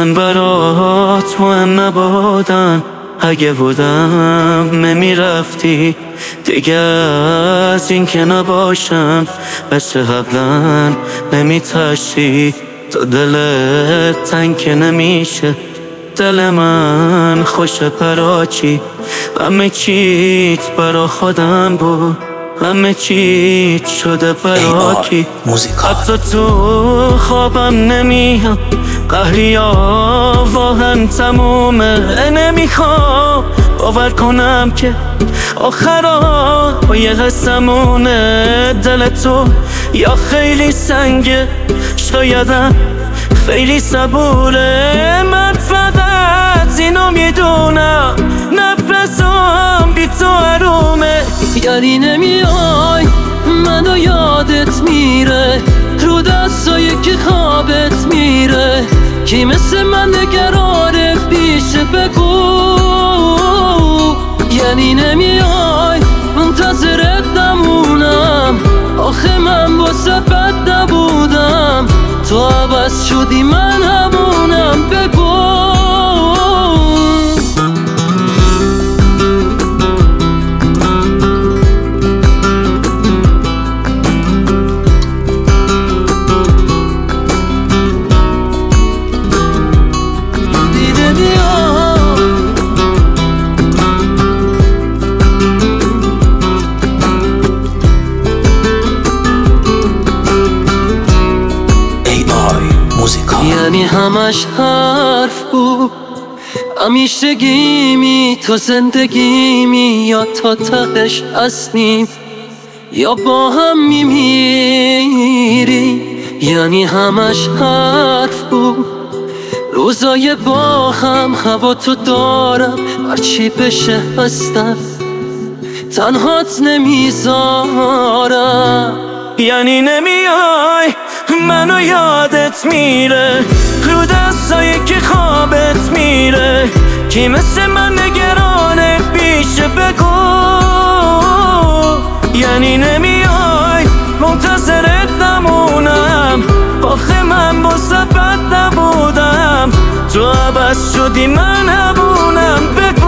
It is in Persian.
من برات مهم نبودم، اگه بودم نمیرفتی دیگه. از این که نباشم مثل قبلا نمیتشتی، تو دلت تنگ که نمیشه، دل من خوش پراچی. همه چیت برا خودم بود، همه چیت شده براکی. حتی تو خوابم نمیام، قهریا واقعا تمومه. نمیخوام باور کنم که آخرا با یه قسمونه. دل تو یا خیلی سنگه، شایدم خیلی صبوره. من فقط اینو میدونم، نفسم بی تو حرومه. یعنی نمیای منو یادت میره، رو دستایی که خوابت میره. کی مثل من نگرانه پیشه بگو. یعنی نمیای منتظرت نمونم، آخه من واسه بد نبودم. تو عوض شدی من همونم، بگو. یعنی همش حرف بود، همیشگیمی تو زندگیمی، یا تا تهش هستیم یا با هم میمیری. یعنی همش حرف بود، روزای با هم هوا تو دارم، هرچی بشه هستم تنهات نمیذارم. یعنی نمیای منو یادت میره، رو دستایی که خوابت میره. کی مثل من نگرانه پیشه بگو. یعنی نمیای منتظرت نمونم، آخه من واسه بد نبودم. تو عوض شدی من همونم، بگو.